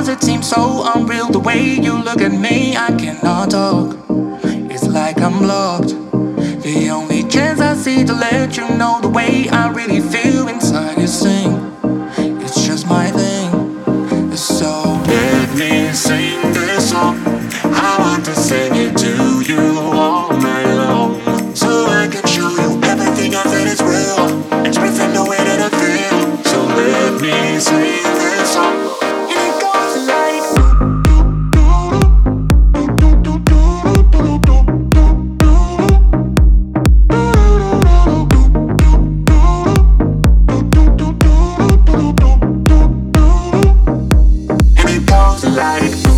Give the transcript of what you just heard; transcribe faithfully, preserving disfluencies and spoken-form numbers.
it seems so unreal. The way you look at me, I cannot talk. It's like I'm blocked. The only chance I see to let you know the way I really feel inside is sing. It's just my thing. So let me sing this song. I want to sing it to you all night long, so I can show you everything I said is real, expressing the way that I feel. So let me sing this song, and it goes like and it goes like